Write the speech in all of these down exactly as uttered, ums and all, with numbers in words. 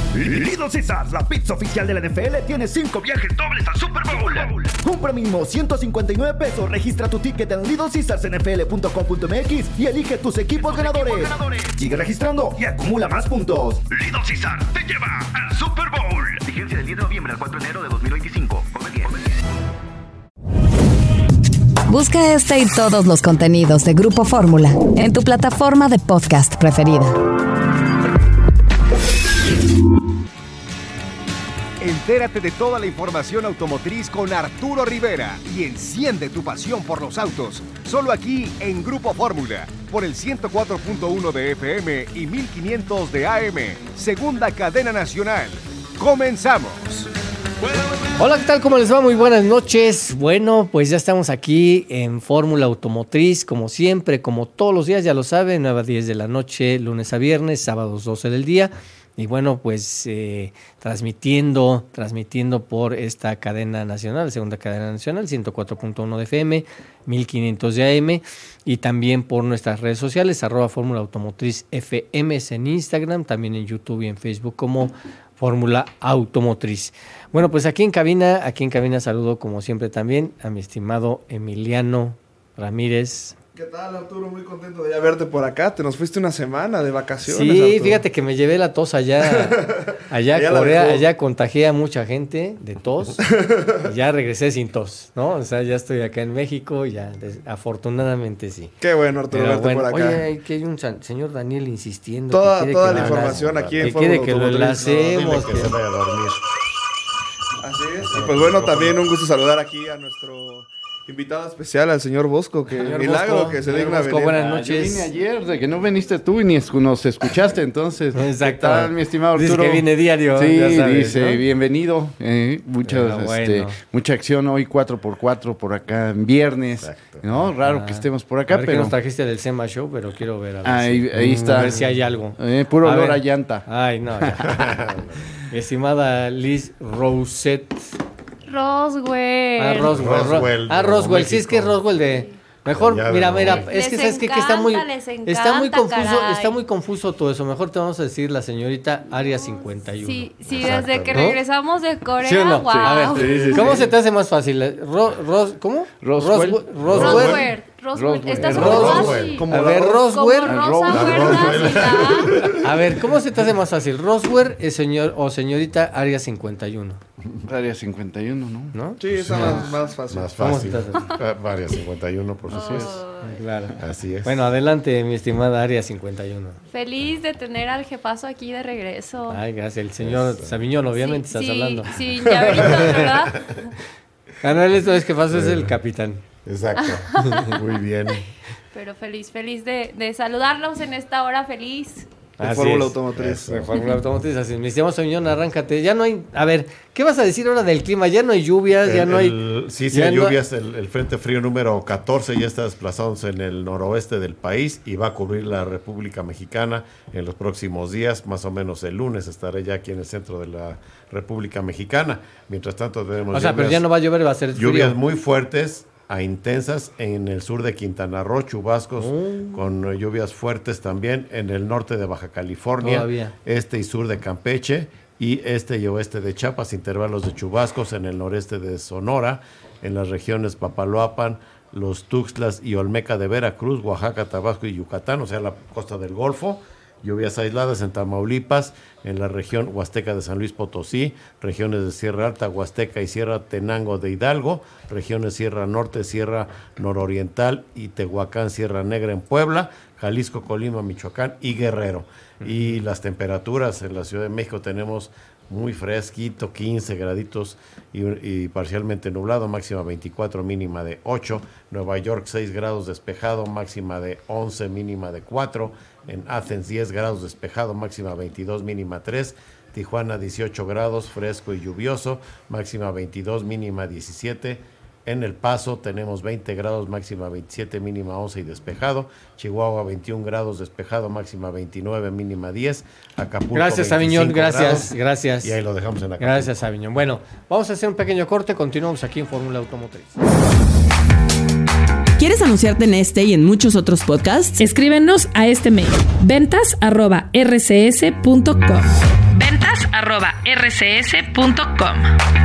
Little Caesars, la pizza oficial de la N F L, tiene cinco viajes dobles al Super Bowl. Compra mínimo ciento cincuenta y nueve pesos, registra tu ticket en little caesars n f l punto com punto m x y elige tus equipos, tus ganadores. equipos ganadores. Sigue registrando y acumula más puntos. Little Caesars te lleva al Super Bowl. Vigencia del diez de noviembre al cuatro de enero de dos mil veinticinco. Come bien. Busca este y todos los contenidos de Grupo Fórmula en tu plataforma de podcast preferida. Entérate de toda la información automotriz con Arturo Rivera y enciende tu pasión por los autos. Solo aquí en Grupo Fórmula, por el ciento cuatro punto uno de F M y mil quinientos de A M, segunda cadena nacional. ¡Comenzamos! Hola, ¿qué tal? ¿Cómo les va? Muy buenas noches. Bueno, pues ya estamos aquí en Fórmula Automotriz, como siempre, como todos los días, ya lo saben, nueve a diez de la noche, lunes a viernes, sábados doce del día. Y bueno, pues eh, transmitiendo, transmitiendo por esta cadena nacional, segunda cadena nacional, ciento cuatro punto uno de F M, mil quinientos de A M, y también por nuestras redes sociales, arroba Fórmula Automotriz F M en Instagram, también en YouTube y en Facebook como Fórmula Automotriz. Bueno, pues aquí en cabina, aquí en cabina saludo como siempre también a mi estimado Emiliano Ramírez. ¿Qué tal, Arturo? Muy contento de ya verte por acá. Te nos fuiste una semana de vacaciones, Sí, Arturo. Fíjate que me llevé la tos allá, allá a Corea, allá contagié a mucha gente de tos, y ya regresé sin tos, ¿no? O sea, ya estoy acá en México, ya, des- afortunadamente sí. Qué bueno, Arturo, Pero verte bueno, por acá. oye, hay que hay un san- señor Daniel insistiendo. Toda, que quiere toda que la lo información enlace, aquí en que Fórmula quiere que lo Automotriz. enlacemos. No, dile que que- se vaya a dormir. Así es. Y pues bueno, también un gusto saludar aquí a nuestro invitado especial, al señor Bosco, que Señor milagro Bosco, que se señor digna Bosco, venir. buenas Ah, noches. yo vine ayer, de que no viniste tú y ni es- nos escuchaste, entonces. Exacto. ¿Qué tal, mi estimado Dice Arturo? que viene diario, Sí, ya sabes, dice, ¿no? bienvenido. Eh, muchas, Pero bueno. este, mucha acción hoy, cuatro por cuatro por acá en viernes. Exacto. ¿No? Raro Ah, que estemos por A acá, ver qué pero... nos trajiste del SEMA Show, pero quiero ver a ver, Ahí, si, ahí está. a ver si hay algo. Eh, puro A olor ver. a llanta. Ay, no. ya. Mi estimada Liz Rosette. Roswell. Ah, Roswell. Roswell, ah, de Roswell. Sí, es que es México. Roswell de... Mejor, Ya, mira, ¿verdad? mira, es que Les sabes qué? que está muy, encanta, les está muy encanta, confuso, caray. está muy confuso todo eso. Mejor te vamos a decir la señorita Área cincuenta y uno. Sí, sí, Exacto, desde que ¿no? regresamos de Corea, ¿Sí o no? wow. Sí. A ver, Sí, sí, ¿cómo sí. se te hace más fácil? Ro- Ros- ¿Cómo? Roswell. Roswell. Roswell. Roswell. Roswell. Roswell. Está súper Roswell. fácil. Como A la ver, Ros- Roswell. Como Rosa Roswell. Huerta, ¿sí? A ver, ¿cómo se te hace más fácil? ¿Roswell es señor o señorita Área cincuenta y uno? Área cincuenta y uno, ¿no? ¿No? Sí, está más, más fácil. Más ¿Cómo fácil. se te hace? Ah, Varias cincuenta y uno, por supuesto. Claro. Así es. Bueno, adelante, mi estimada Área cincuenta y uno. Feliz de tener al jefazo aquí de regreso. Ay, gracias. El señor Eso. Sabiñón, obviamente Sí, estás sí, hablando. Sí, ya ahorita, ¿verdad? Ah, no, él esto es que pasa, es el capitán. Exacto. Muy bien. Pero feliz, feliz de, de saludarlos en esta hora feliz. De Así Fórmula es. Automotriz. Eso. De Fórmula Automotriz, así. Mi estimado Sabiñón, arráncate. Ya no hay... A ver, ¿qué vas a decir ahora del clima? Ya no hay lluvias, ya El- no hay... el- sí, sí, ya hay no- lluvias. El, el Frente Frío número catorce ya está desplazándose en el noroeste del país y va a cubrir la República Mexicana en los próximos días. Más o menos el lunes estaré ya aquí en el centro de la República Mexicana. Mientras tanto tenemos O sea, pero lluvias- ya no va a llover, va a ser lluvias frío. muy fuertes a intensas en el sur de Quintana Roo, chubascos Mm. con eh, lluvias fuertes también en el norte de Baja California, Todavía. este y sur de Campeche y este y oeste de Chiapas, intervalos de chubascos en el noreste de Sonora, en las regiones Papaloapan, los Tuxtlas y Olmeca de Veracruz, Oaxaca, Tabasco y Yucatán, o sea, la costa del Golfo. Lluvias aisladas en Tamaulipas, en la región Huasteca de San Luis Potosí, regiones de Sierra Alta, Huasteca y Sierra Tenango de Hidalgo, regiones Sierra Norte, Sierra Nororiental y Tehuacán, Sierra Negra en Puebla, Jalisco, Colima, Michoacán y Guerrero. Y las temperaturas en la Ciudad de México tenemos muy fresquito, quince graditos y, y parcialmente nublado, máxima veinticuatro, mínima de ocho. Nueva York seis grados despejado, máxima de once, mínima de cuatro. En Athens diez grados despejado, máxima veintidós, mínima tres. Tijuana dieciocho grados, fresco y lluvioso, máxima veintidós, mínima diecisiete. En El Paso tenemos veinte grados, máxima veintisiete, mínima once y despejado. Chihuahua veintiún grados despejado, máxima veintinueve, mínima diez. Acapulco Gracias, veinticinco Sabiñón, gracias, grados. gracias. Y ahí lo dejamos en Acapulco. Gracias, Sabiñón. Bueno, vamos a hacer un pequeño corte, continuamos aquí en Fórmula Automotriz. ¿Quieres anunciarte en este y en muchos otros podcasts? Escríbenos a este mail, ventas arroba r c s punto com. Ventas arroba r c s punto com.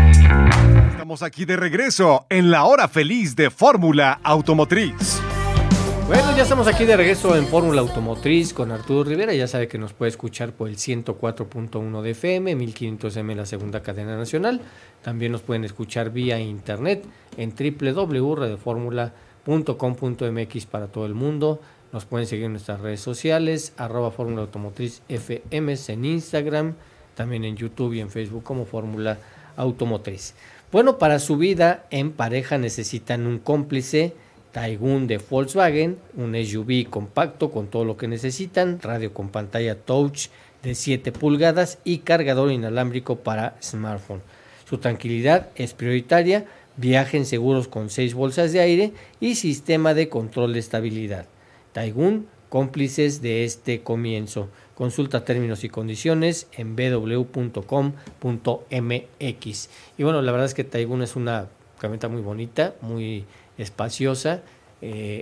Estamos aquí de regreso en la hora feliz de Fórmula Automotriz. Bueno, ya estamos aquí de regreso en Fórmula Automotriz con Arturo Rivera. Ya sabe que nos puede escuchar por el ciento cuatro punto uno de F M, mil quinientos M la segunda cadena nacional. También nos pueden escuchar vía internet en doble u doble u doble u punto radio fórmula punto com punto m x para todo el mundo. Nos pueden seguir en nuestras redes sociales, arroba Fórmula Automotriz F M en Instagram, también en YouTube y en Facebook como Fórmula Automotriz. Bueno, para su vida en pareja necesitan un cómplice. Taigun de Volkswagen, un S U V compacto con todo lo que necesitan, radio con pantalla touch de siete pulgadas y cargador inalámbrico para smartphone. Su tranquilidad es prioritaria, viajen seguros con seis bolsas de aire y sistema de control de estabilidad. Taigun, cómplices de este comienzo. Consulta términos y condiciones en b w punto com punto m x. Y bueno, la verdad es que Taigun es una camioneta muy bonita, muy espaciosa, eh,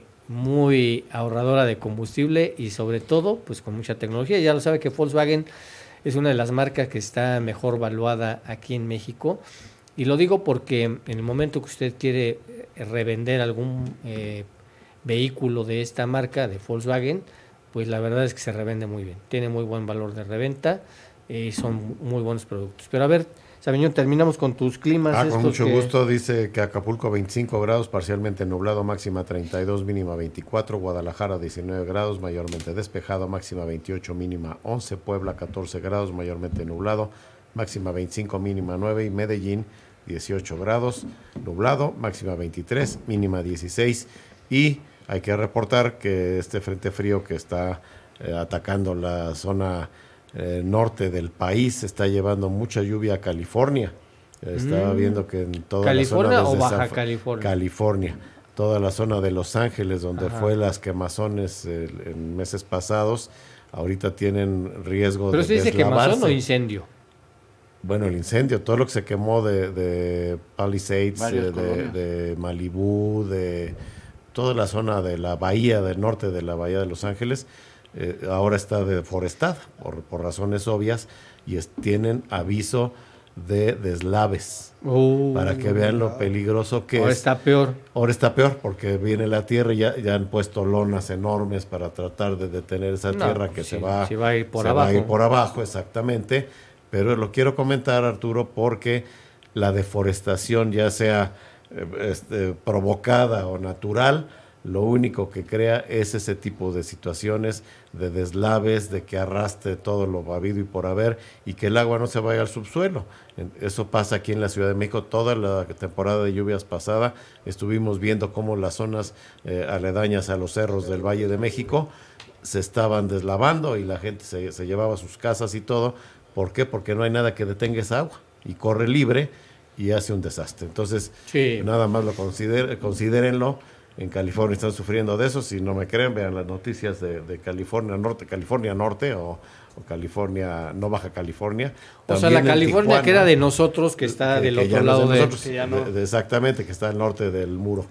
muy ahorradora de combustible y sobre todo pues con mucha tecnología. Ya lo sabe que Volkswagen es una de las marcas que está mejor valuada aquí en México, y lo digo porque en el momento que usted quiere revender algún eh, vehículo de esta marca de Volkswagen, pues la verdad es que se revende muy bien, tiene muy buen valor de reventa y eh, son muy buenos productos. Pero a ver, Sabiñón, terminamos con tus climas. Ah, con mucho que... gusto. Dice que Acapulco veinticinco grados, parcialmente nublado, máxima treinta y dos, mínima veinticuatro. Guadalajara diecinueve grados, mayormente despejado, máxima veintiocho, mínima once. Puebla catorce grados, mayormente nublado, máxima veinticinco, mínima nueve. Y Medellín dieciocho grados, nublado, máxima veintitrés, mínima dieciséis. Y hay que reportar que este frente frío que está eh, atacando la zona Eh, norte del país está llevando mucha lluvia a California. Eh, estaba Mm. viendo que en toda ¿California la zona o desde Baja San- California? California, toda la zona de Los Ángeles, donde Ajá. fue las quemazones eh, en meses pasados, ahorita tienen riesgo ¿Pero de se dice quemazón deslavarse. o incendio? Bueno, el incendio, todo lo que se quemó de, de Palisades, Varias eh, de, colonias. de Malibú, de toda la zona de la bahía, del norte de la bahía de Los Ángeles, eh, ahora está deforestada por, por razones obvias, y es- tienen aviso de deslaves, Uh, para que vean lo peligroso que ahora es. está peor. Ahora está peor porque viene la tierra y ya, ya han puesto lonas enormes para tratar de detener esa No, tierra que pues se sí, va, sí va a ir por se va a ir abajo. por abajo, exactamente. Pero lo quiero comentar, Arturo, porque la deforestación, ya sea eh, este, provocada o natural, lo único que crea es ese tipo de situaciones de deslaves, de que arrastre todo lo habido y por haber, y que el agua no se vaya al subsuelo. En- Eso pasa aquí en la Ciudad de México. Toda la temporada de lluvias pasada estuvimos viendo cómo las zonas eh, aledañas a los cerros del Valle de México se estaban deslavando y la gente se, se llevaba a sus casas y todo. ¿Por qué? Porque no hay nada que detenga esa agua y corre libre y hace un desastre. Entonces, Sí. nada más lo consider, considérenlo. En California están sufriendo de eso. Si no me creen, vean las noticias de, de California Norte, California Norte o, o California, no Baja California. O sea, la También en California Tijuana, que era de nosotros, que está que- del que ya otro no es lado de de... nosotros, que ya no- de- de- exactamente, que está al norte del muro.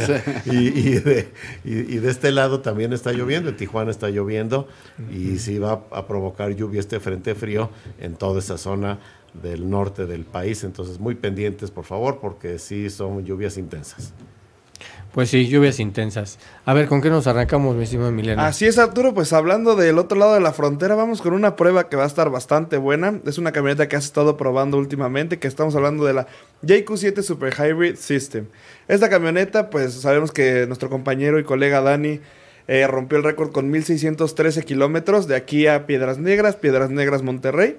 y, y de, y- y de este lado también está lloviendo, en Tijuana está lloviendo, y sí va a provocar lluvia este frente frío en toda esa zona del norte del país. Entonces, muy pendientes, por favor, porque sí son lluvias intensas. Pues sí, lluvias intensas. A ver, ¿con qué nos arrancamos, mi estimado Emiliano? Así es, Arturo, pues hablando del otro lado de la frontera, vamos con una prueba que va a estar bastante buena. Es una camioneta que has estado probando últimamente, que estamos hablando de la J Q siete Super Hybrid System. Esta camioneta, pues sabemos que nuestro compañero y colega Dani eh, rompió el récord con mil seiscientos trece kilómetros de aquí a Piedras Negras, Piedras Negras, Monterrey.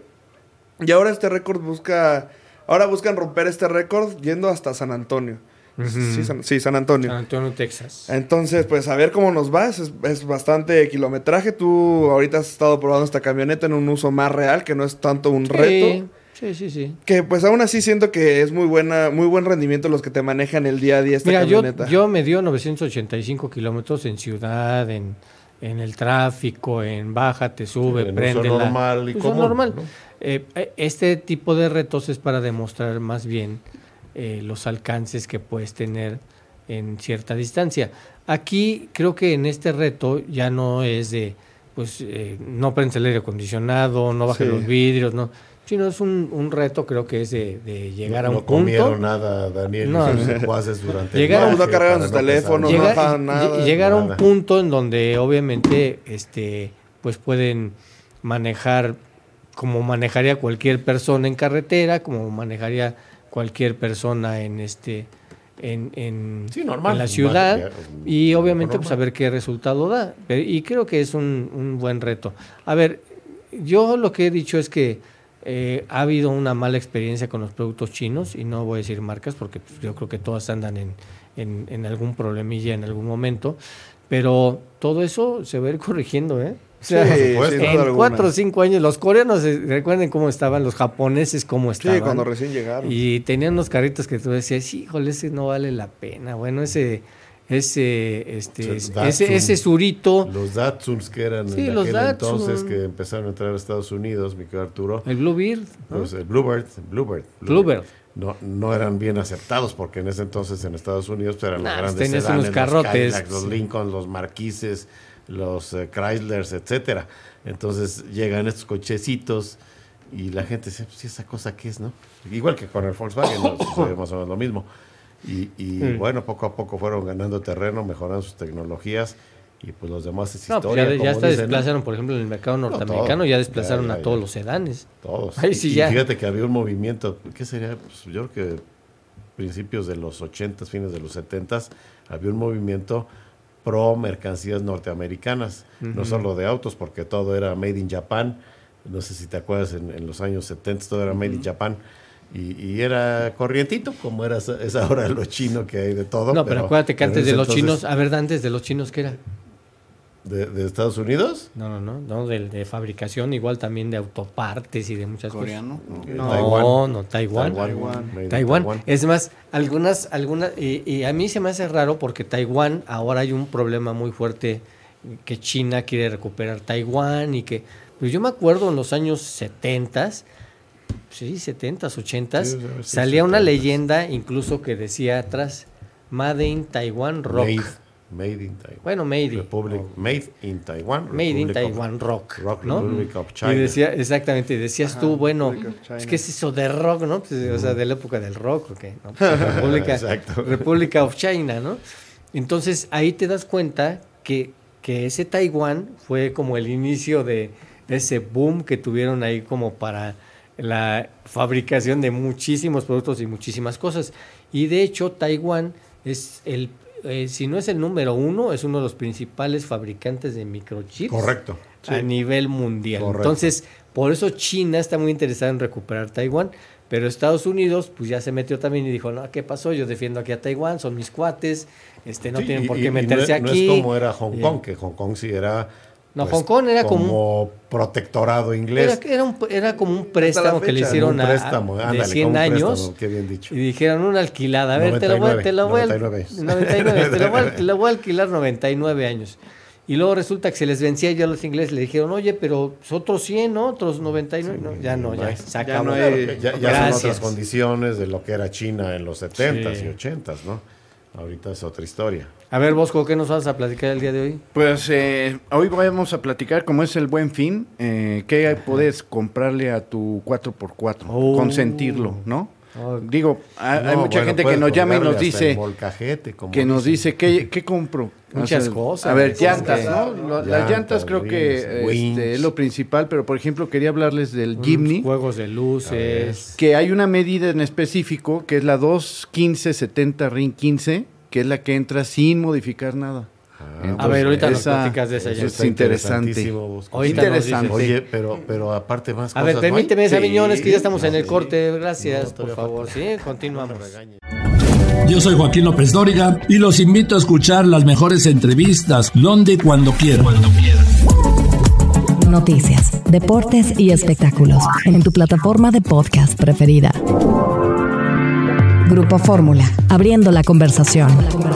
Y ahora este récord busca, ahora buscan romper este récord yendo hasta San Antonio. Ujú. Sí, San, sí, San Antonio. San Antonio, Texas. Entonces, pues a ver cómo nos va. Es, es bastante kilometraje. Tú ahorita has estado probando esta camioneta en un uso más real, que no es tanto un Sí, reto. sí, sí, sí. Que pues aún así siento que es muy buena, muy buen rendimiento los que te manejan el día a día esta Mira, yo, camioneta. yo me dio novecientos ochenta y cinco kilómetros en ciudad, en, en el tráfico, en baja, te sube, En uso prende normal y común, normal. ¿no? Eh, eh, este tipo de retos es para demostrar más bien eh, los alcances que puedes tener en cierta distancia. Aquí creo que en este reto ya no es de, pues, eh, no prendes el aire acondicionado, no bajes Sí. los vidrios, no. Sí, no, es un, un reto, creo que es de, de llegar no, a un no punto. No comieron nada, Daniel, no, y sus secuaces durante llegar el viaje. No cargaron sus teléfonos, no bajaban nada. Llegar a un nada. punto en donde obviamente este, pues pueden manejar como manejaría cualquier persona en carretera, como manejaría cualquier persona en este en, en, sí, normal, en la ciudad normal, y obviamente normal. pues a ver qué resultado da. Y creo que es un, un buen reto. A ver, yo lo que he dicho es que eh, ha habido una mala experiencia con los productos chinos, y no voy a decir marcas porque pues, yo creo que todas andan en, en, en algún problemilla en algún momento, pero todo eso se va a ir corrigiendo, ¿eh? O sea, sí, en cuatro o cinco años, los coreanos, eh, recuerden cómo estaban, los japoneses cómo estaban. Sí, cuando recién llegaron. Y tenían unos carritos que tú decías, híjole, ese no vale la pena. Bueno, ese, ese, este, Sí, ese, ese surito. Los Datsuns que eran Sí, en los aquel Datsun. entonces que empezaron a entrar a Estados Unidos, mi querido Arturo. El Bluebird, ¿no? Pues el Bluebird, Bluebird. Bluebird. No, no eran bien aceptados porque en ese entonces en Estados Unidos pues, eran Nah, los grandes tenías sedanes, unos carrotes. los Cadillacs, los Lincoln, los Marquises, los uh, Chryslers, etcétera. Entonces llegan estos cochecitos y la gente dice, pues, ¿esa cosa qué es, no? Igual que con el Volkswagen, ¿no? Sucede más o menos lo mismo. Y, y Mm. bueno, poco a poco fueron ganando terreno, mejorando sus tecnologías y pues los demás es No, historia. pues ya, ya como hasta dicen, ¿no? desplazaron, por ejemplo, en el mercado norteamericano, todo. ya desplazaron Ya, ya, a todos ya. los sedanes. Todos. Ahí sí y, ya. y fíjate que había un movimiento, ¿qué sería? Pues yo creo que principios de los ochentas, fines de los setentas, había un movimiento pro mercancías norteamericanas, uh-huh. no solo de autos, porque todo era made in Japan. No sé si te acuerdas, en, en los años setenta todo era uh-huh. made in Japan. Y, y era corrientito, como era esa, esa hora de lo chino que hay de todo. No, pero, pero acuérdate que antes de los entonces, chinos, a ver, antes de los chinos, ¿qué era? ¿De, de Estados Unidos? No, no, no, no de, de fabricación, igual también de autopartes y de muchas ¿Coreano? cosas. Okay. No, Taiwán. no, Taiwán. Taiwán. Taiwán. Taiwán. Es más, algunas, algunas, y, y a mí se me hace raro porque Taiwán, ahora hay un problema muy fuerte que China quiere recuperar Taiwán y que, pues yo me acuerdo en los años setentas, sí, setentas, ochentas, sí, sí, salía setentas. Una leyenda incluso que decía atrás, Made in Taiwan Rock. Made. Made in Taiwan. Bueno, Made. Republic, oh. Made in Taiwan. Made in Taiwan Rock. Rock ¿no? Republic of China. Y decía, exactamente, decías Ajá, tú, bueno, es que es eso de rock, ¿no? Pues, mm. O sea, de la época del rock, ¿ok? ¿No? Pues, República, República of China, ¿no? Entonces, ahí te das cuenta que, que ese Taiwán fue como el inicio de ese boom que tuvieron ahí como para la fabricación de muchísimos productos y muchísimas cosas. Y de hecho, Taiwán es el Eh, si no es el número uno, es uno de los principales fabricantes de microchips. Correcto. A sí. nivel mundial. Correcto. Entonces, por eso China está muy interesada en recuperar Taiwán, pero Estados Unidos, pues ya se metió también y dijo, no, ¿qué pasó? Yo defiendo aquí a Taiwán, son mis cuates, este, no sí, tienen por y, qué y meterse no, aquí. No es como era Hong Kong, que Hong Kong sí era... No, pues, Hong Kong era como, como protectorado inglés. Era, era, un, era como un préstamo que le hicieron a, préstamo, a, ándale, de cien años. Qué bien dicho. Y dijeron una alquilada. A ver, te la voy, te la voy, noventa y nueve, noventa y nueve, te la voy, te la voy a alquilar noventa y nueve años. Y luego resulta que se les vencía ya a los ingleses. Le dijeron, oye, pero otros cien, ¿no? Otros noventa y nueve. Sí, no, ya no, ya se acabó. Ya, no hay, ya, ya son otras condiciones de lo que era China en los setentas sí. y ochentas, ¿no? Ahorita es otra historia. A ver, Bosco, ¿qué nos vas a platicar el día de hoy? Pues eh, hoy vamos a platicar, como es el Buen Fin, eh, qué Ajá. puedes comprarle a tu cuatro por cuatro, oh. consentirlo, ¿no? Oh. Digo, hay, no, hay mucha bueno, gente que nos llama y nos dice, que nos dice, ¿qué, qué compro? Muchas o sea, cosas. A ver, llantas, que, ¿no? Llantas, Las llantas creo que este, es lo principal, pero por ejemplo quería hablarles del Jimny. Juegos de luces. Que hay una medida en específico, que es la dos quince setenta R I N quince, que es la que entra sin modificar nada. Ah, Entonces, a ver, ahorita esa, nos platicas de esa llanta. Es interesante. interesante. Oye, pero, pero aparte más a cosas. A ver, permíteme, ¿no? Sabiñones, sí, que ya estamos no, en el sí. corte. Gracias, no, por favor. Sí, continuamos. Yo soy Joaquín López Dóriga y los invito a escuchar las mejores entrevistas donde y cuando quieran. Cuando quieran. Noticias, deportes y espectáculos en tu plataforma de podcast preferida. Grupo Fórmula, abriendo la conversación.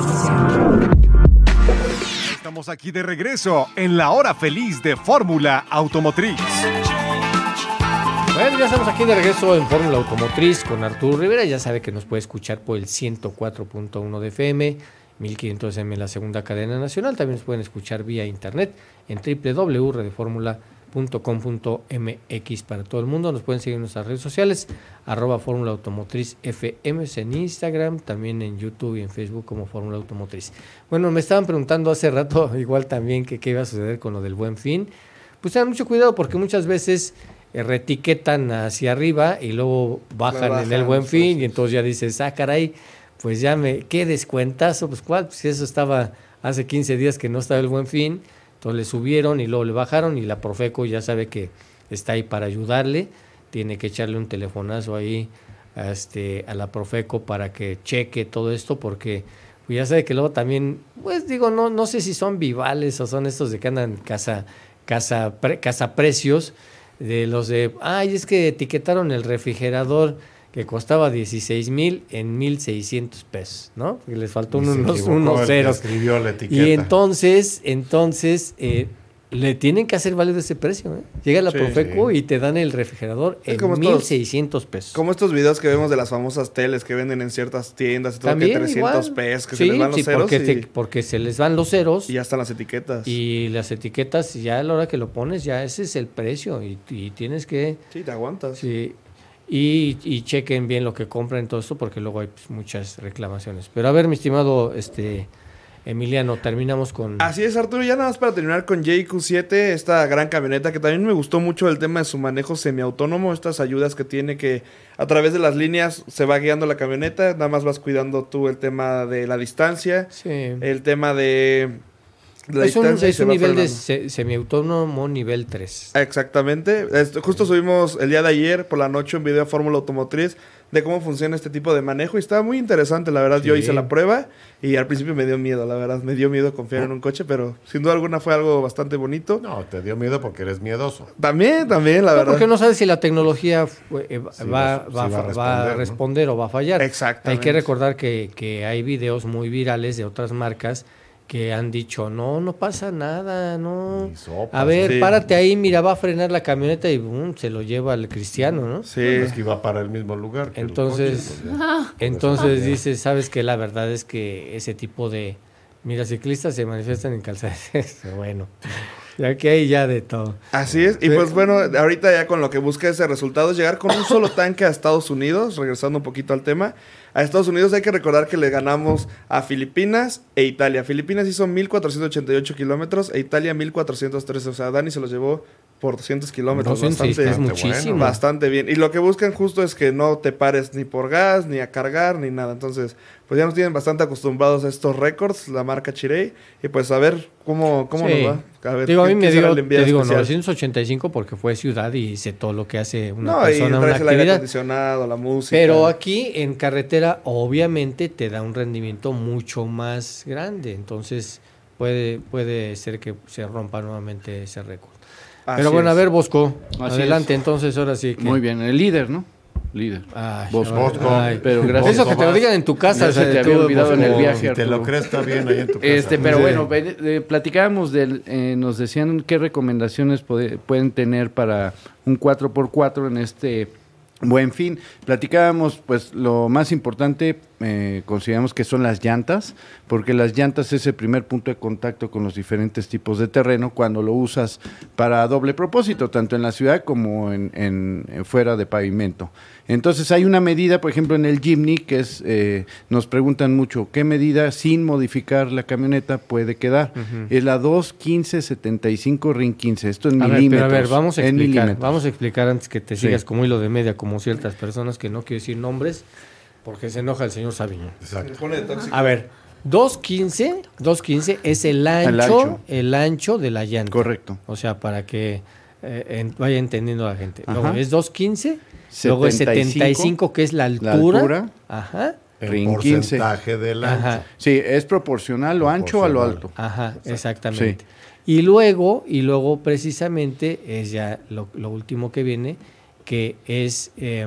Estamos aquí de regreso en la hora feliz de Fórmula Automotriz. Bueno, ya estamos aquí de regreso en Fórmula Automotriz con Arturo Rivera. Ya sabe que nos puede escuchar por el ciento cuatro punto uno de F M, mil quinientos M en la segunda cadena nacional. También nos pueden escuchar vía internet en doble u doble u doble u punto radio formula punto com punto m x para todo el mundo. Nos pueden seguir en nuestras redes sociales, arroba Fórmula Automotriz F M en Instagram, también en YouTube y en Facebook como Fórmula Automotriz. Bueno, me estaban preguntando hace rato igual también que qué iba a suceder con lo del Buen Fin. Pues tengan mucho cuidado porque muchas veces eh, reetiquetan hacia arriba y luego bajan, bajan en el Buen Fin pues, y entonces ya dices, ah, caray, pues ya me, qué descuentazo, pues cuál, pues eso estaba hace quince días que no estaba el Buen Fin. Entonces le subieron y luego le bajaron y la Profeco ya sabe que está ahí para ayudarle, tiene que echarle un telefonazo ahí a, este, a la Profeco para que cheque todo esto porque pues ya sabe que luego también, pues digo, no, no sé si son vivales o son estos de que andan casa, casa, pre, casa precios, de los de, ay, es que etiquetaron el refrigerador que costaba dieciséis mil en mil seiscientos pesos, ¿no? Porque les faltó unos, unos ceros. Y entonces, entonces eh, le tienen que hacer válido ese precio, ¿eh? Llega la sí, Profeco sí. y te dan el refrigerador es en mil seiscientos pesos. Como estos videos que vemos de las famosas teles que venden en ciertas tiendas y todo, que trescientos igual. pesos, que sí, se les van los sí, ceros. Porque, y... te, porque se les van los ceros. Y ya están las etiquetas. Y las etiquetas, ya a la hora que lo pones, ya ese es el precio y, y tienes que... Sí, te aguantas. Sí. Y, y chequen bien lo que compran todo esto porque luego hay pues, muchas reclamaciones. Pero a ver, mi estimado este Emiliano, terminamos con... Así es, Arturo, ya nada más para terminar con J Q siete, esta gran camioneta que también me gustó mucho el tema de su manejo semiautónomo, estas ayudas que tiene que a través de las líneas se va guiando la camioneta, nada más vas cuidando tú el tema de la distancia, sí. el tema de... La es un, es un nivel frenando. de se, semiautónomo nivel tres. Exactamente. Esto, justo subimos el día de ayer por la noche un video de Fórmula Automotriz de cómo funciona este tipo de manejo y estaba muy interesante, la verdad. Sí. Yo hice la prueba y al principio me dio miedo, la verdad. Me dio miedo confiar oh. en un coche, pero sin duda alguna fue algo bastante bonito. No, te dio miedo porque eres miedoso. También, también, la no, verdad. Porque no sabes si la tecnología eh, va, sí, va, va, va, a responder, va a responder ¿no? o va a fallar. Exactamente. Hay que recordar que, que hay videos muy virales de otras marcas que han dicho, no, no pasa nada, no. Sopas, a ver, sí. párate ahí, mira, va a frenar la camioneta y boom, se lo lleva al cristiano, ¿no? Sí. Es que iba para el mismo lugar. Que entonces, el coche, pues entonces dices, ¿sabes qué? La verdad es que ese tipo de, mira, ciclistas se manifiestan en calzadas. Bueno, ya que hay ya de todo. Así es, y pues bueno, ahorita ya con lo que busca ese resultado es llegar con un solo tanque a Estados Unidos, regresando un poquito al tema. A Estados Unidos hay que recordar que le ganamos a Filipinas e Italia. Filipinas hizo mil cuatrocientos ochenta y ocho kilómetros e Italia mil cuatrocientos trece. O sea, Dani se los llevó por doscientos kilómetros. Bastante, es muchísimo. Bastante bien. Y lo que buscan justo es que no te pares ni por gas, ni a cargar, ni nada. Entonces, pues ya nos tienen bastante acostumbrados a estos récords, la marca Chirey. Y pues a ver cómo, cómo sí. nos va. A ver, digo, a mí me dio, te digo, novecientos ochenta y cinco porque fue ciudad y hice todo lo que hace una no, persona, y una actividad. El aire acondicionado, la música. Pero aquí en carretera, obviamente, te da un rendimiento mucho más grande. Entonces, puede, puede ser que se rompa nuevamente ese récord. Así Pero bueno, es. a ver, Bosco, Así adelante, es. entonces ahora sí. Que... Muy bien, el líder, ¿no? Líder. Ay, Bosco. Bosco. Ay, pero gracias. Eso que te lo digan en tu casa. Ya se te había olvidado en el viaje. Si te lo crees, está bien ahí en tu casa. Este, pero sí. bueno, eh, platicábamos, del, eh, nos decían qué recomendaciones puede, pueden tener para un cuatro por cuatro en este Buen Fin. Platicábamos, pues lo más importante, eh, consideramos que son las llantas, porque las llantas es el primer punto de contacto con los diferentes tipos de terreno cuando lo usas para doble propósito, tanto en la ciudad como en, en, en fuera de pavimento. Entonces hay una medida, por ejemplo, en el Jimny, que es, eh, nos preguntan mucho, ¿qué medida sin modificar la camioneta puede quedar? Uh-huh. Es la dos quince setenta y cinco ring quince, esto en a milímetros. Ver, pero a ver, vamos a explicar, vamos a explicar antes que te sigas sí. como hilo de media, como ciertas personas que no quiero decir nombres, porque se enoja el señor Sabiñón. Exacto. A ver, dos quince es el ancho, el ancho, el ancho de la llanta. Correcto. O sea, para que eh, en, vaya entendiendo la gente. Ajá. Luego es dos quince, luego es setenta y cinco, que es la altura. La altura. Ajá. El ring porcentaje quince. Del ancho. Ajá. Sí, es proporcional lo ancho a lo alto. Ajá, exactamente. Sí. Y luego, y luego precisamente es ya lo, lo último que viene, que es... Eh,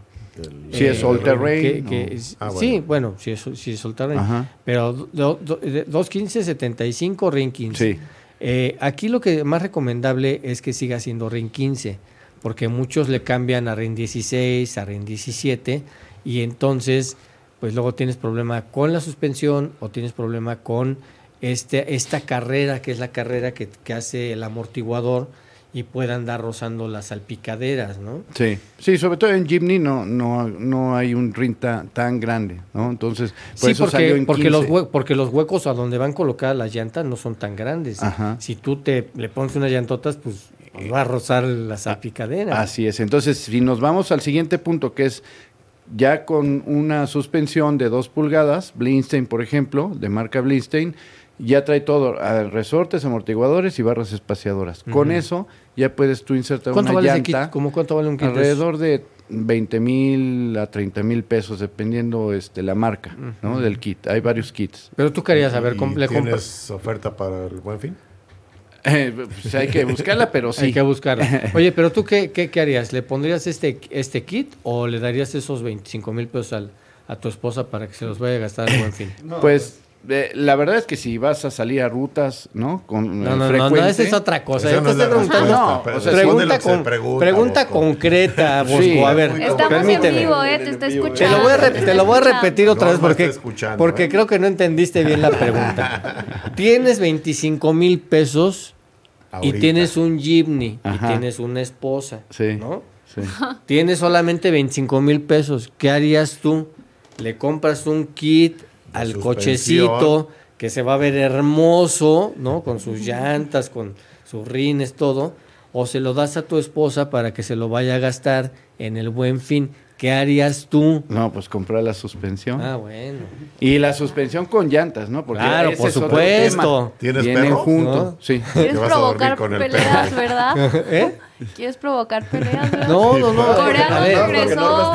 si eh, es all terrain. Que, que no. es, ah, bueno. Sí, bueno, si es, si es all terrain. Ajá. Pero do, do, dos quince, setenta y cinco, ring quince. Sí. Eh, aquí lo que más recomendable es que siga siendo ring quince, porque muchos le cambian a ring dieciséis, a ring diecisiete, y entonces, pues luego tienes problema con la suspensión o tienes problema con este, esta carrera, que es la carrera que, que hace el amortiguador, y pueda andar rozando las salpicaderas, ¿no? Sí, sí, sobre todo en Jimny no no no hay un rin ta, tan grande, ¿no? Entonces, por sí, eso porque, salió en porque quince. los hue- porque los huecos a donde van colocadas las llantas no son tan grandes. Ajá. Si tú te le pones unas llantotas, pues va a rozar la salpicadera. Así es. Entonces, si nos vamos al siguiente punto, que es ya con una suspensión de dos pulgadas, Blindstein, por ejemplo, de marca Blindstein, ya trae todo, eh, resortes, amortiguadores y barras espaciadoras. Uh-huh. Con eso ya puedes tú insertar ¿Cuánto una vale llanta. ese kit? ¿Cómo cuánto vale un kit? Alrededor de veinte mil a treinta mil pesos, dependiendo este, la marca, uh-huh, ¿no? Del kit. Hay varios kits. Pero tú querías saber, ¿cómo le compras? ¿Tienes oferta para el Buen Fin? Eh, pues hay que buscarla, pero sí. Hay que buscarla. Oye, pero tú qué, qué, qué harías? ¿Le pondrías este, este kit o le darías esos veinticinco mil pesos al, a tu esposa para que se los vaya a gastar en Buen Fin? No, pues eh, la verdad es que si vas a salir a rutas, ¿no? Con, no, no, eh, no, no, esa es otra cosa. Yo no te estoy preguntando. No, o sea, pregunta, con, pregunta, pregunta concreta, Bosco. Sí, a ver, estamos permíteme. en vivo, eh, te está escuchando. Te lo voy a, re- te lo voy a repetir otra no, vez porque, escuchando, porque ¿eh? creo que no entendiste bien la pregunta. Tienes veinticinco mil pesos ahorita. Y tienes un Jimny, Ajá, y tienes una esposa, sí, ¿no? Sí. Tienes solamente veinticinco mil pesos. ¿Qué harías tú? ¿Le compras un kit La al suspensión. cochecito que se va a ver hermoso, ¿no? Con sus llantas, con sus rines, todo. O se lo das a tu esposa para que se lo vaya a gastar en el Buen Fin. ¿Qué harías tú? No, pues comprar la suspensión. Ah, bueno. Y la suspensión con llantas, ¿no? Porque claro, ese por es otro supuesto. tema. ¿Tienes Vienen perro? juntos, ¿No? sí. ¿Quieres Te vas a dormir provocar con el peleas, perro. verdad? ¿Eh? ¿Quieres provocar peleas, verdad? No, no, no. A Coreano ver, regresó.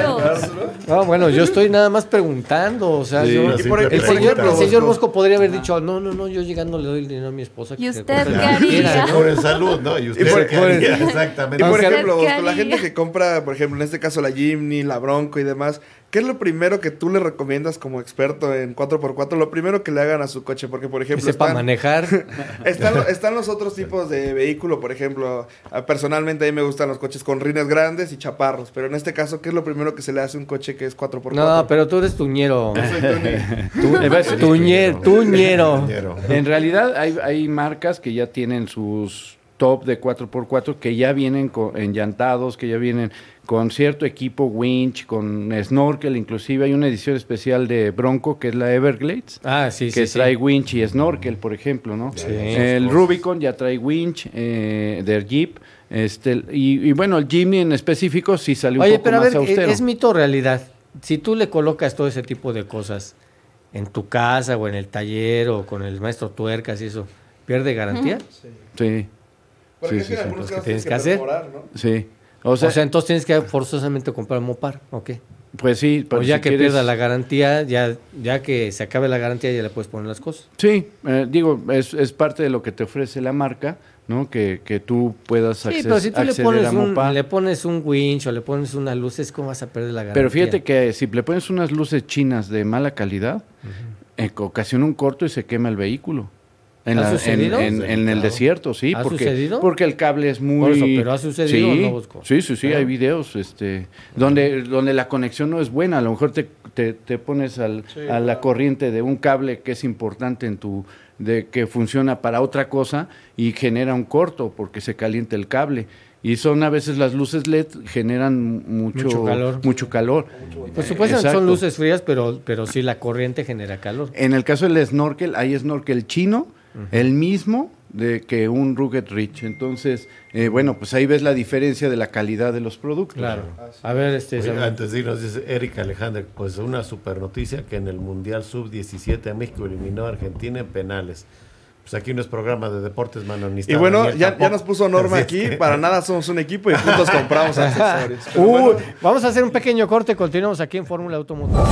no, bueno, yo estoy nada más preguntando, o sea, Sí, yo, una el, simple señor, pregunta, el señor Bosco. Bosco podría haber dicho, no, no, no, yo llegando le doy el dinero a mi esposa. ¿Y que usted compre qué lo que haría? quiera, ¿no? Por el salud, ¿no? Y usted Y por- qué por- haría? Exactamente. Y por Aunque- ejemplo, ¿Qué Bosco, la haría? gente que compra, por ejemplo, en este caso la Jimny, la Bronco y demás, ¿qué es lo primero que tú le recomiendas como experto en cuatro por cuatro? Lo primero que le hagan a su coche, porque por Que ejemplo... sepa están- manejar. Están, lo- están los otros tipos de vehículo, por ejemplo, ah, personalmente a mí me gustan los coches con rines grandes y chaparros, pero en este caso, ¿qué es lo primero que se le hace a un coche que es cuatro por cuatro? No, pero tú eres tuñero. Yo soy Tony. Tú- Tuñero, tuñero. En realidad hay, hay marcas que ya tienen sus top de cuatro por cuatro que ya vienen con, enllantados, que ya vienen con cierto equipo winch, con snorkel, inclusive hay una edición especial de Bronco que es la Everglades, Ah, sí, que sí, trae sí. winch y snorkel, por ejemplo, ¿no? Sí. El Rubicon ya trae winch eh, del Jeep, este, y, y bueno, el Jimny en específico sí salió un Oye, poco pero a más ver, austero. ¿es mito o realidad? Si tú le colocas todo ese tipo de cosas en tu casa o en el taller o con el maestro tuercas y eso, ¿pierde garantía? Sí, Porque Sí, es que sí, en sí. algunos ¿Qué casos tienes tienes que que hacer? perforar, ¿no? sí. O O sea, sea, entonces tienes que forzosamente comprar Mopar, ¿o qué? pues sí. O pero ya si que quieres- pierda la garantía, ya, ya que se acabe la garantía, ya le puedes poner las cosas. Sí, eh, digo, es, es parte de lo que te ofrece la marca, ¿no? Que, que tú puedas Sí, acces- pero si tú le acceder pones, a un, Mopar. le pones un winch o le pones unas luces, ¿cómo vas a perder la garantía? Pero fíjate que si le pones unas luces chinas de mala calidad, eh, ocasiona un corto y se quema el vehículo. En, ¿Ha la- en, sucedido? en- Sí, en el claro. desierto, sí, ¿Ha porque, sucedido? porque el cable es muy... Por eso, pero ¿ha sucedido sí, o no, Bosco? Sí, sí, sí, ¿Eh? hay videos este, donde, donde la conexión no es buena, a lo mejor te, te, te pones al, a la corriente de un cable que es importante en tu... de que funciona para otra cosa y genera un corto porque se calienta el cable. Y son a veces las luces L E D generan mucho, Mucho calor. Mucho calor. Pues supuestamente Exacto. son luces frías, pero, pero sí la corriente genera calor. En el caso del snorkel, hay snorkel chino, el mismo de que un Rugged Reach. Entonces, eh, bueno, pues ahí ves la diferencia de la calidad de los productos. Claro. A ver, este... Oye, Samuel. antes de irnos, dice Erika Alejandra, pues una super noticia que en el Mundial sub diecisiete a México eliminó a Argentina en penales. Pues aquí no es programa de deportes, mano. Ni está Y bueno, Daniel ya, tampoco. ya nos puso Norma Así aquí, es que- para nada somos un equipo y juntos compramos accesorios. Pero Uh, bueno, vamos a hacer un pequeño corte, continuamos aquí en Fórmula Automotor.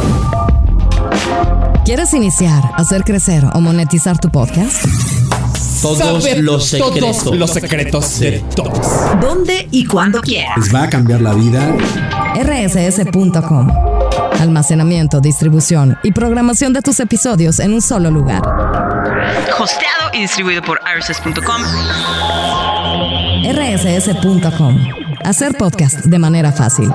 ¿Quieres iniciar, hacer crecer o monetizar tu podcast? Todos Saber los secretos. todos los secretos de todos. ¿Dónde y cuándo quieras? Les va a cambiar la vida. R S S punto com. Almacenamiento, distribución y programación de tus episodios en un solo lugar. Hosteado y distribuido por R S S punto com. R S S punto com. Hacer podcast de manera fácil.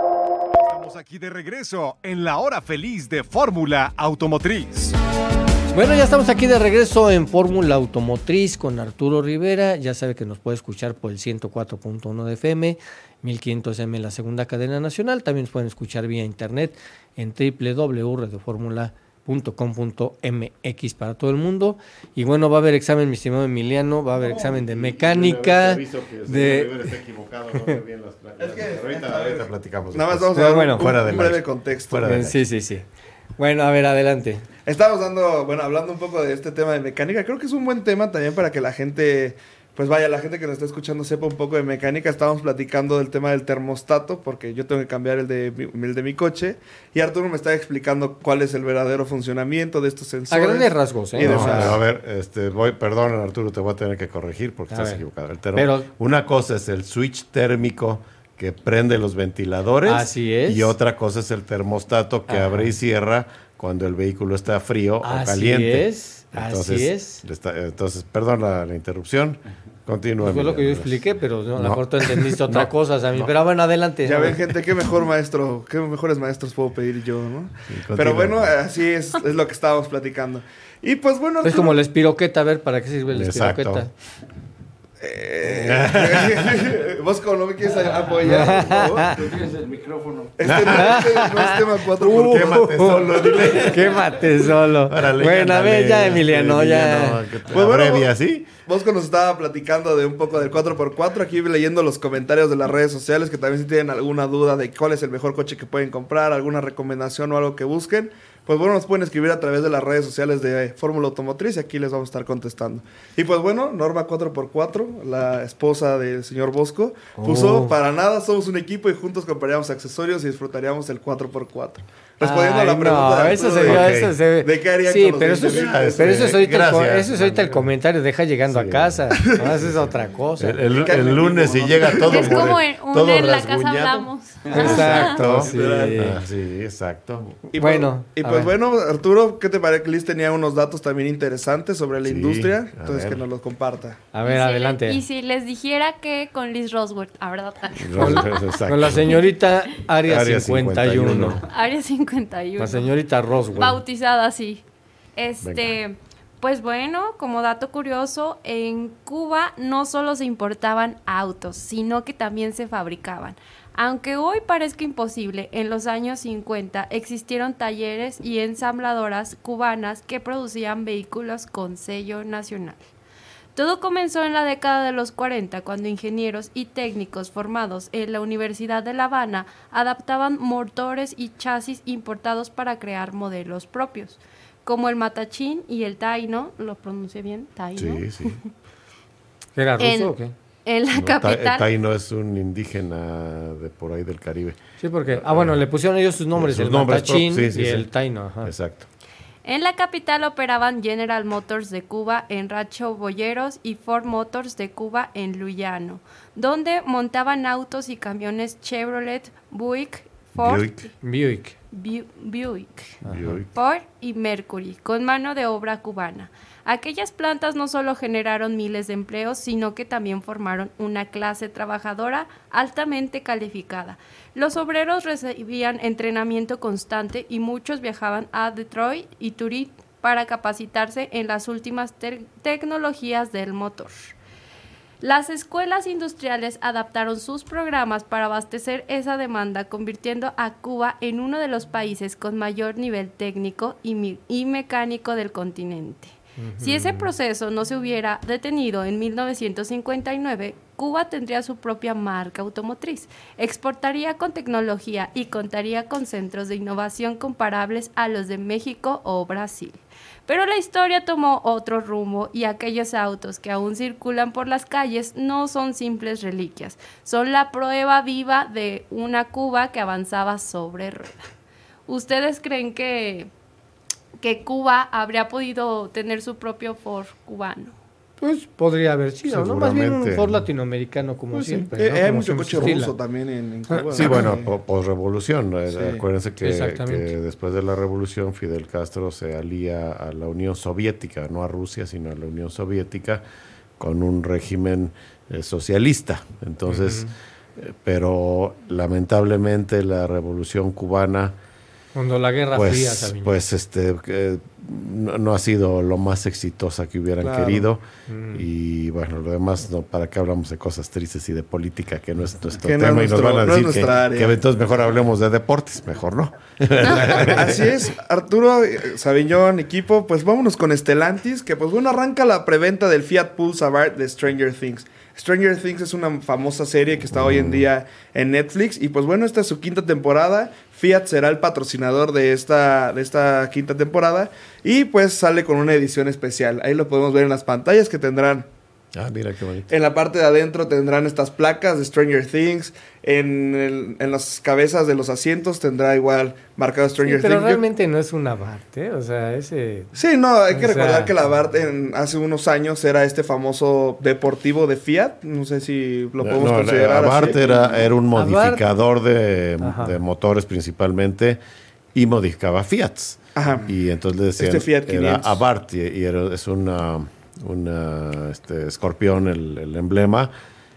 Estamos aquí de regreso en la hora feliz de Fórmula Automotriz. Bueno, ya estamos aquí de regreso en Fórmula Automotriz con Arturo Rivera. Ya sabe que nos puede escuchar por el ciento cuatro punto uno de F M, mil quinientos M en la segunda cadena nacional. También nos pueden escuchar vía internet en doble u doble u doble u punto radio fórmula punto com punto m x para todo el mundo. Y bueno, va a haber examen, mi estimado Emiliano, va a haber examen de mecánica. Que de... está equivocado, no sé bien las es que, ahorita, ahorita platicamos. Nada más vamos a dar bueno, un, fuera un de breve live. contexto. Fuera de sí, sí, sí. Bueno, a ver, adelante. Estamos dando, bueno, hablando un poco de este tema de mecánica. Creo que es un buen tema también para que la gente, pues vaya, la gente que nos está escuchando sepa un poco de mecánica. Estábamos platicando del tema del termostato, porque yo tengo que cambiar el de, mi- el de mi coche. Y Arturo me está explicando cuál es el verdadero funcionamiento de estos sensores. A grandes rasgos, ¿eh? Y de- No, pero a ver, este, voy, perdón, Arturo, te voy a tener que corregir porque A estás ver. equivocado. El termo- Pero- una cosa es el switch térmico que prende los ventiladores. Así es. Y otra cosa es el termostato que Ajá. abre y cierra cuando el vehículo está frío Así o caliente. es, Entonces, así es. está- entonces, perdón la, la interrupción. Continúa. Pues fue lo que yo Emiliano. expliqué, pero no, a lo No. mejor tú entendiste otra No. cosa, Sammy. No. Pero bueno, adelante. Ya ven, gente, qué mejor maestro, qué mejores maestros puedo pedir yo, ¿no? Sí, Pero continúa. bueno, así es, es lo que estábamos platicando. Y pues bueno, Es Arturo, como la espiroqueta, a ver, ¿para qué sirve la Exacto. espiroqueta? Eh, vos como no me quieres apoyar, por favor. Tú tienes el micrófono. Este no, este no es tema cuatro por Uh, Quémate solo, dile. Quémate solo. Órale, Bueno, a ver, ándale, ya, Emiliano, ya. Emiliano, que te Pues bueno, abrevia, ¿sí? Bosco nos estaba platicando de un poco del cuatro por cuatro, aquí leyendo los comentarios de las redes sociales, que también si tienen alguna duda de cuál es el mejor coche que pueden comprar, alguna recomendación o algo que busquen, pues bueno, nos pueden escribir a través de las redes sociales de Fórmula Automotriz y aquí les vamos a estar contestando. Y pues bueno, Norma cuatro por cuatro, la esposa del señor Bosco, puso, Oh. para nada, somos un equipo y juntos compraríamos accesorios y disfrutaríamos el cuatro por cuatro. Respondiendo Ay, a la pregunta no, de eso Arturo se vio, de- eso se ve. de qué harían Sí, con los pero eso, es, veinte mil pesos. pero eso es ahorita, el, co- Gracias, eso es ahorita el amigo. comentario, deja llegando Sí. a casa. No, eso es otra cosa. El, el- el lunes y llega todo Es como more- en, un todo en la casa rasguñado. hablamos. Exacto, sí. Ah, sí, exacto. Y Bueno, pues, y a pues ver. bueno, Arturo, ¿qué te parece que Liz tenía unos datos también interesantes sobre la Sí, industria? a Entonces ver. que nos los comparta. A ver, Y si le- adelante. y si les dijera que con Liz Rosworth, a verdad, Exacto. Con la señorita Área Área cincuenta y uno. cincuenta y uno. Área cincuenta y uno. La señorita Roswell. Bautizada así. Este, pues bueno, como dato curioso, en Cuba no solo se importaban autos, sino que también se fabricaban. Aunque hoy parezca imposible, en los años cincuenta existieron talleres y ensambladoras cubanas que producían vehículos con sello nacional. Todo comenzó en la década de los cuarenta, cuando ingenieros y técnicos formados en la Universidad de La Habana adaptaban motores y chasis importados para crear modelos propios, como el Matachín y el Taino, ¿lo pronuncié bien? Taino. Sí, sí. ¿Era ruso En- o qué? En la No, Ta- capital. Taino es un indígena de por ahí del Caribe. Sí, porque. Ah, bueno, le pusieron ellos sus nombres, Sus el nombres Matachín propios, sí, sí, y sí. el Taino. Ajá. Exacto. En la capital operaban General Motors de Cuba en Rancho Boyeros y Ford Motors de Cuba en Luyano, donde montaban autos y camiones Chevrolet, Buick, Ford, Buick. Buick. Bu- Buick, Buick. Ford y Mercury, con mano de obra cubana. Aquellas plantas no solo generaron miles de empleos, sino que también formaron una clase trabajadora altamente calificada. Los obreros recibían entrenamiento constante y muchos viajaban a Detroit y Turín para capacitarse en las últimas te- tecnologías del motor. Las escuelas industriales adaptaron sus programas para abastecer esa demanda, convirtiendo a Cuba en uno de los países con mayor nivel técnico y, mi- y mecánico del continente. Si ese proceso no se hubiera detenido en mil novecientos cincuenta y nueve, Cuba tendría su propia marca automotriz, exportaría con tecnología y contaría con centros de innovación comparables a los de México o Brasil. Pero la historia tomó otro rumbo y aquellos autos que aún circulan por las calles no son simples reliquias, son la prueba viva de una Cuba que avanzaba sobre rueda. ¿Ustedes creen que, que Cuba habría podido tener su propio Ford cubano? Pues podría haber sido, ¿no? Más bien un Seguramente. Ford latinoamericano como Pues sí, siempre. eh, ¿no? hay Como mucho siempre coche se estila. ruso también en, en Cuba. Sí, ¿no? bueno, Sí. po- posrevolución. ¿no? Sí. Acuérdense que, Exactamente. que después de la revolución Fidel Castro se alía a la Unión Soviética, no a Rusia, sino a la Unión Soviética, con un régimen eh, socialista. Entonces, eh, pero lamentablemente la revolución cubana Cuando la Guerra pues, Fría, Sabiñón. pues este eh, no, no ha sido lo más exitosa que hubieran Claro. querido. Mm. Y bueno, lo demás, no, ¿para qué hablamos de cosas tristes y de política que no es nuestro Que no tema? es y nos nuestro- van a no es decir que, nuestra área. que entonces mejor hablemos de deportes, mejor no. Así es, Arturo, eh, Sabiñón, equipo, pues vámonos con Stellantis, que pues bueno, arranca la preventa del Fiat Pulse Abarth de Stranger Things. Stranger Things es una famosa serie que está hoy en día en Netflix y pues bueno, esta es su quinta temporada. Fiat será el patrocinador de esta, de esta quinta temporada y pues sale con una edición especial. Ahí lo podemos ver en las pantallas que tendrán. Ah, mira qué bonito. En la parte de adentro tendrán estas placas de Stranger Things. En, el- en las cabezas de los asientos tendrá igual marcado Sí, Stranger pero Things. Yo- realmente no es una Abarth, ¿eh? O sea, ese... Sí, no, hay que O recordar sea, que la Abarth en, hace unos años era este famoso deportivo de Fiat. No sé si lo podemos No, considerar la Abarth así. era, era un Abarth- modificador de, Ajá. de motores principalmente y modificaba Fiats. Ajá. Y entonces le decían, Este Fiat era quinientos. Abarth y, y era, es una, una este, escorpión el, el emblema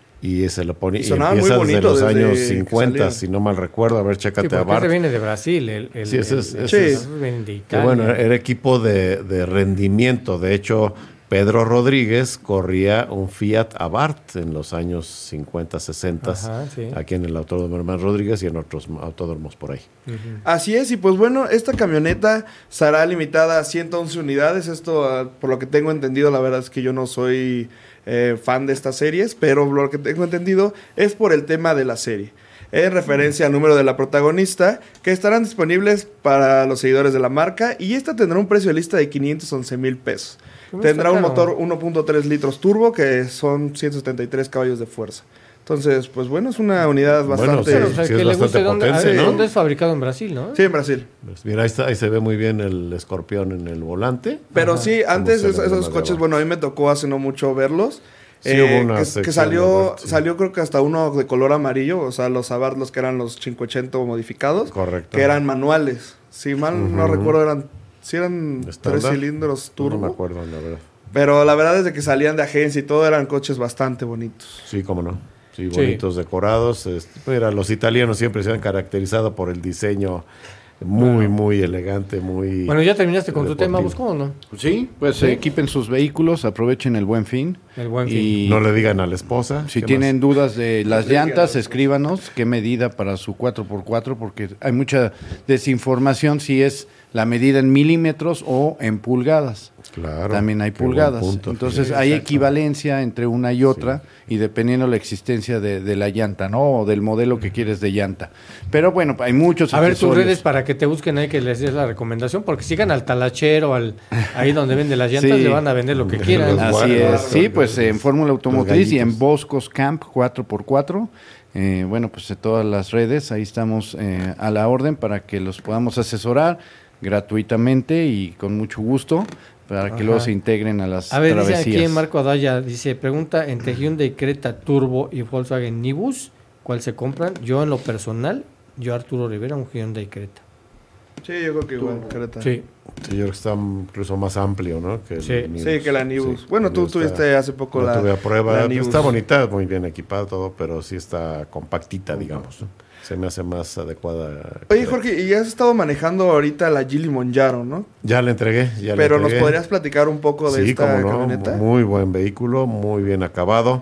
y se lo ponía Y y, sonaba muy empieza desde bonito los desde años que cincuenta, salía. si no mal recuerdo. A ver, Sí, chécate porque Abarth. ese viene de Brasil. El, el, Sí, ese es- el- ese es- el- viene de Que Italia. bueno, era equipo de, de rendimiento. De hecho, Pedro Rodríguez corría un Fiat Abarth en los años cincuenta, sesenta, Ajá, sí. aquí en el Autódromo Hermán Rodríguez y en otros autódromos por ahí. Así es, y pues bueno, esta camioneta será limitada a ciento once unidades. Esto, ah, por lo que tengo entendido, la verdad es que yo no soy eh, fan de estas series, pero lo que tengo entendido es por el tema de la serie. En referencia al número de la protagonista, que estarán disponibles para los seguidores de la marca, y esta tendrá un precio de lista de quinientos once mil pesos. No Tendrá está un caro. motor uno punto tres litros turbo, que son ciento setenta y tres caballos de fuerza. Entonces, pues bueno, es una unidad Bueno, bastante... Pero, o sea, sí que es le guste bastante dónde, potente, a ver, ¿no? dónde es fabricado en Brasil, ¿no? Sí, en Brasil. Pues mira, ahí, está- ahí se ve muy bien el escorpión en el volante. Pero Ajá. sí, antes Como se es- le esos llama coches, de bueno, a mí me tocó hace no mucho verlos. Sí, Eh, hubo una que, sección que de salió, Abarth, sí. salió creo que hasta uno de color amarillo, o sea, los Abarth, los que eran los quinientos modificados. Correcto. Que eran manuales. Si mal no Ujú. recuerdo, eran, sí eran ¿Estándar? tres cilindros turbo. No me acuerdo, la verdad. Pero la verdad es de que salían de agencia y todo eran coches bastante bonitos. Sí, cómo no. Sí, Sí. bonitos decorados. Este, mira, los italianos siempre se han caracterizado por el diseño muy, muy elegante, muy... Bueno, ya terminaste con tu tema, deportivo. ¿buscó o no? Sí, pues Sí. eh, equipen sus vehículos, aprovechen el Buen Fin. El Buen y No le digan a la esposa. si ¿qué tienen más? dudas de las le digan llantas, a la escríbanos qué medida para su cuatro por cuatro, porque hay mucha desinformación si es la medida en milímetros o en pulgadas. Claro. También hay qué buen pulgadas. punto. Entonces Sí, hay exacto. equivalencia entre una y otra y dependiendo la existencia de, de la llanta, ¿no? O del modelo que quieres de llanta. Pero bueno, hay muchos A ver tus accesorios. redes para que te busquen ahí, que les des la recomendación, porque sigan al talachero, al ahí donde venden las llantas, Sí. le van a vender lo que Los quieran. guardas. Así Bueno, es, sí, pues en Fórmula Automotriz y en gallitos. Boscos Camp cuatro por cuatro. Eh, bueno, pues en todas las redes, ahí estamos eh, a la orden para que los podamos asesorar gratuitamente y con mucho gusto para que Ajá. luego se integren a las A ver, dice travesías. aquí en Marco Adaya, dice, pregunta, entre Hyundai Creta Turbo y Volkswagen Nibus, ¿cuál se compran? Yo en lo personal, yo Arturo Rivera, un Hyundai Creta. Sí, yo creo que igual, Creta. Sí. Sí, yo creo que está incluso más amplio, ¿no? Que el Sí. Nibus. Sí, que la Nibus. Sí, Bueno, tú Nibus está- tuviste hace poco la la- tuve a prueba. la Nibus. Está bonita, muy bien equipada todo, pero sí está compactita, digamos. ¿no? Se me hace más adecuada. Oye, Jorge, y has estado manejando ahorita la Geely Monjaro, ¿no? Ya la entregué, ya la Pero nos entregué. podrías platicar un poco de Sí, esta cómo no, camioneta. muy buen vehículo, muy bien acabado.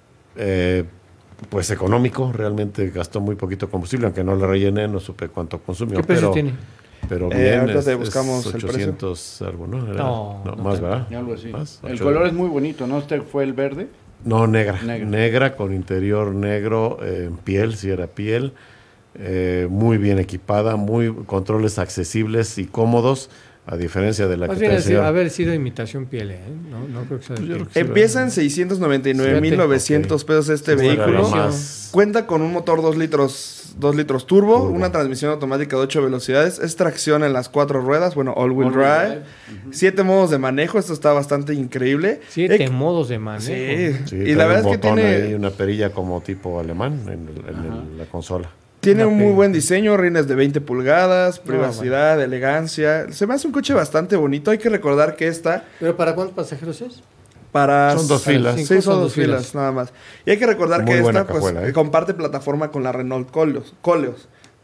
Eh, pues económico, realmente gastó muy poquito combustible, aunque no le rellené, no supe cuánto consumió. ¿Qué precio pero, tiene? Pero Eh, bien, ahorita es, te es buscamos el precio. ochocientos algo, ¿no? Era- No, no más, tanto. ¿verdad? Algo así. Más, El ocho- color es muy bonito, ¿no? Este fue el verde. No, negra. Negra. Negra, con interior negro, eh, en piel, si era piel. eh, muy bien equipada, muy controles accesibles y cómodos, a diferencia de la Más que bien trae el así, señor. a ver, sido imitación piel, ¿eh? No, no creo que sea de Pues yo piel. creo que sí, Empieza en seiscientos noventa y nueve mil novecientos pesos este Sí, era vehículo. lo más- Cuenta con un motor dos litros, dos litros turbo, Turbo. una transmisión automática de ocho velocidades, es tracción en las cuatro ruedas, bueno, all-wheel All-wheel drive, drive, siete modos de manejo, esto está bastante increíble. Siete Eh, modos de manejo. Sí, Sí, y trae la un verdad es que botón tiene, ahí, una perilla como tipo alemán en, el- en el- la consola. tiene una un muy pena. buen diseño, rines de veinte pulgadas, No, privacidad, elegancia. Se me hace un coche bastante bonito, hay que recordar que esta ¿Pero para cuántos pasajeros es? para... Son dos filas. Sí, Cinco, son dos filas, nada más. Y hay que recordar Muy que buena esta pues, cajuela, ¿eh? comparte plataforma con la Renault Coleos. Coleos.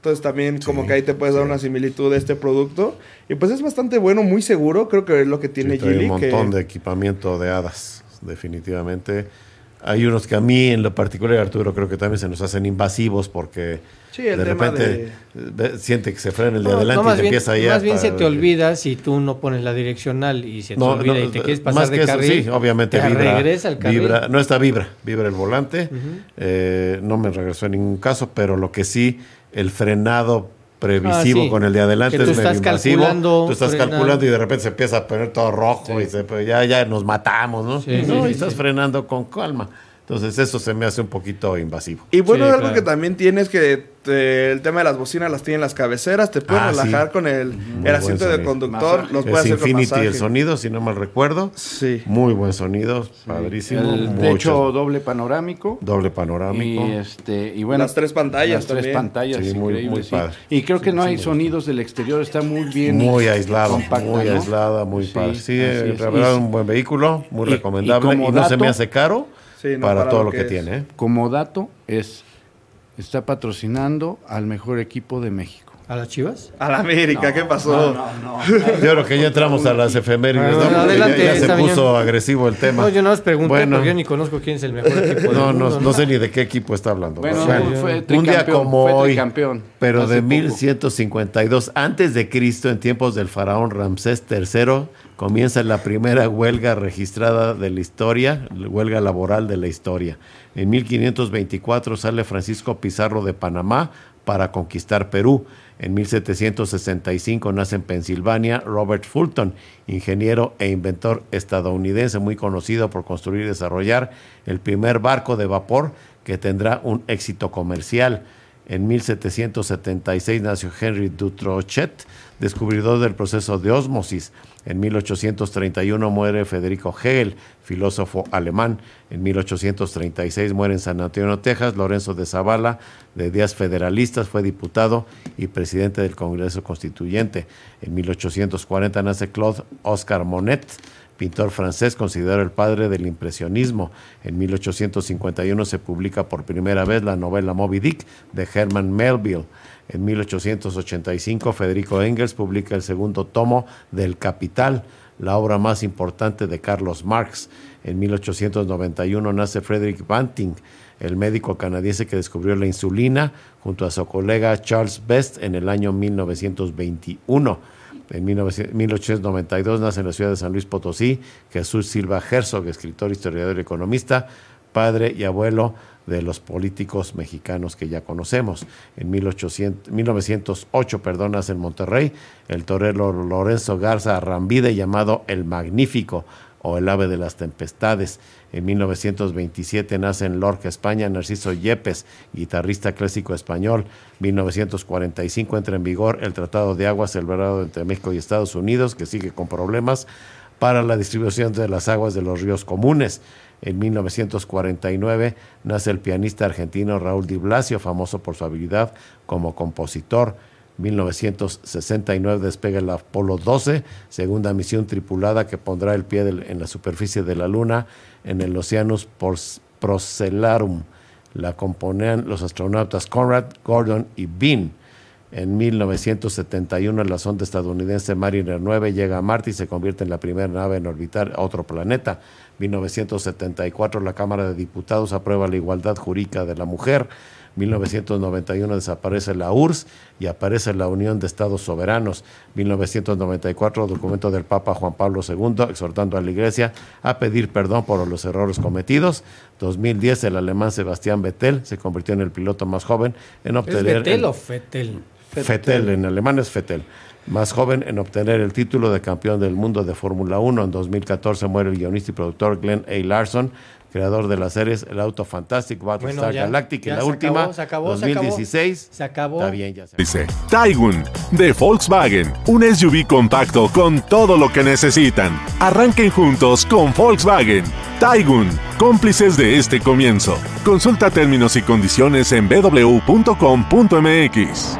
Entonces también Sí, como que ahí te puedes dar sí. una similitud de este producto. Y pues es bastante bueno, muy seguro. Creo que es lo que tiene Sí, trae Geely. un montón que... de equipamiento de hadas, definitivamente. Hay unos que a mí, en lo particular, Arturo, creo que también se nos hacen invasivos porque Sí, el de tema repente ve- siente que se frena el de No, adelante no, y más te bien, empieza ya. más bien se para- te olvida si tú no pones la direccional y se te No, olvida no, y te quieres pasar más de que eso, carril. sí, obviamente te vibra, regresa el carril. vibra, no está vibra, vibra el volante. Ujú. Eh, no me regresó en ningún caso, pero lo que sí, el frenado previsivo Ah, sí. con el de adelante Que tú es medio estás invasivo. calculando, Tú estás frenando. calculando y de repente se empieza a poner todo rojo Sí. y se, pues ya, ya nos matamos, ¿no? Sí, no, sí, y sí, estás sí. frenando con calma. Entonces eso se me hace un poquito invasivo. Y bueno, Sí, algo claro. que también tienes que te- el tema de las bocinas las tienen en las cabeceras, te puedes Ah, relajar sí. con el, Muy el buen asiento de sonido. conductor, Masaje. los puedes Es hacer con Infinity masaje. el sonido, si no mal recuerdo. Sí. Muy buen sonido, padrísimo. El muchas- techo doble panorámico. doble panorámico. Y, este, y bueno, Las tres pantallas las tres también. pantallas, Sí, muy- increíble, muy sí. padre. Y creo que no hay sonidos del exterior, está muy bien. Muy aislado, compacta, muy ¿no? aislada, muy Sí, padre. Sí, así en es. realidad Y- un buen vehículo, muy y- recomendable y y, como no se me dato- hace caro Sí, no, para, para todo lo lo que que, es. tiene. ¿eh? Como dato, es está patrocinando al mejor equipo de México. ¿A las Chivas? A la América, ¿qué pasó? Yo creo que ya entramos a las efemérides, Ah, ¿no? Porque adelante, ya, ya se está bien. puso agresivo el tema. No, yo no os pregunté Bueno. porque yo ni conozco quién es el mejor equipo del No, mundo, no, no sé ni de qué equipo está hablando. Bueno, Bueno, fue un día tricampeón, como fue hoy, tricampeón pero hace de poco. mil ciento cincuenta y dos antes de Cristo, en tiempos del faraón Ramsés tercero, comienza la primera huelga registrada de la historia, la huelga laboral de la historia. En mil quinientos veinticuatro sale Francisco Pizarro de Panamá para conquistar Perú. En mil setecientos sesenta y cinco nace en Pensilvania Robert Fulton, ingeniero e inventor estadounidense muy conocido por construir y desarrollar el primer barco de vapor que tendrá un éxito comercial. En mil setecientos setenta y seis nació Henry Dutrochet, descubridor del proceso de ósmosis. En mil ochocientos treinta y uno muere Federico Hegel, filósofo alemán. En mil ochocientos treinta y seis muere en San Antonio, Texas, Lorenzo de Zavala, de ideas federalistas, fue diputado y presidente del Congreso Constituyente. En mil ochocientos cuarenta nace Claude Oscar Monet, pintor francés considerado el padre del impresionismo. En mil ochocientos cincuenta y uno se publica por primera vez la novela Moby Dick de Herman Melville. En mil ochocientos ochenta y cinco Federico Engels publica el segundo tomo del Capital, la obra más importante de Carlos Marx. En mil ochocientos noventa y uno nace Frederick Banting, el médico canadiense que descubrió la insulina junto a su colega Charles Best en el año mil novecientos veintiuno. En mil ochocientos noventa y dos nace en la ciudad de San Luis Potosí Jesús Silva Herzog, escritor, historiador y economista, padre y abuelo de los políticos mexicanos que ya conocemos. En mil novecientos ocho perdón, nace en Monterrey el torero Lorenzo Garza Arrambide, llamado El Magnífico o el Ave de las Tempestades. En mil novecientos veintisiete nace en Lorca, España, Narciso Yepes, guitarrista clásico español. mil novecientos cuarenta y cinco entra en vigor el Tratado de Aguas celebrado entre México y Estados Unidos, que sigue con problemas para la distribución de las aguas de los ríos comunes. En mil novecientos cuarenta y nueve nace el pianista argentino Raúl Di Blasio, famoso por su habilidad como compositor. mil novecientos sesenta y nueve despega el Apolo doce, segunda misión tripulada que pondrá el pie del, en la superficie de la Luna en el Oceanus Procellarum. La componían los astronautas Conrad, Gordon y Bean. En mil novecientos setenta y uno la sonda estadounidense Mariner nueve llega a Marte y se convierte en la primera nave en orbitar otro planeta. mil novecientos setenta y cuatro la Cámara de Diputados aprueba la igualdad jurídica de la mujer. mil novecientos noventa y uno desaparece la U R S S y aparece la Unión de Estados Soberanos. mil novecientos noventa y cuatro documento del Papa Juan Pablo segundo exhortando a la Iglesia a pedir perdón por los errores cometidos. dos mil diez el alemán Sebastián Vettel se convirtió en el piloto más joven en obtener... ¿Es Vettel el, o Fettel? Vettel, en alemán es Vettel. Más joven en obtener el título de campeón del mundo de Fórmula uno. En dos mil catorce muere el guionista y productor Glenn A. Larson, creador de las series El Auto Fantastic, Battlestar Bueno, ya, Galactic, y ya la se última, acabó, se acabó, dos mil dieciséis. Se acabó. Se acabó. Está bien, ya se Dice Taigun de Volkswagen, un S U V compacto con todo lo que necesitan. Arranquen juntos con Volkswagen. Taigun, cómplices de este comienzo. Consulta términos y condiciones en b w punto com punto m x.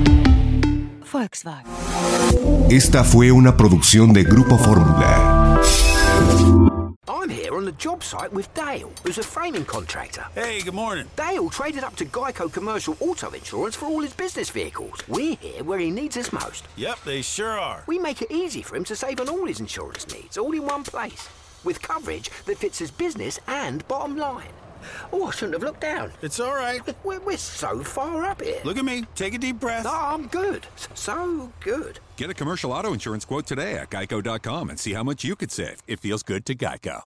Volkswagen. Esta fue una producción de Grupo Fórmula. I'm here on the job site with Dale, who's a framing contractor. Hey, good morning. Dale traded up to Geico Commercial Auto Insurance for all his business vehicles. We're here where he needs us most. Yep, they sure are. We make it easy for him to save on all his insurance needs, all in one place, with coverage that fits his business and bottom line. Oh, I shouldn't have looked down. It's all right. We're, we're so far up here. Look at me. Take a deep breath. No, I'm good. So good. Get a commercial auto insurance quote today at geico dot com and see how much you could save. It feels good to Geico.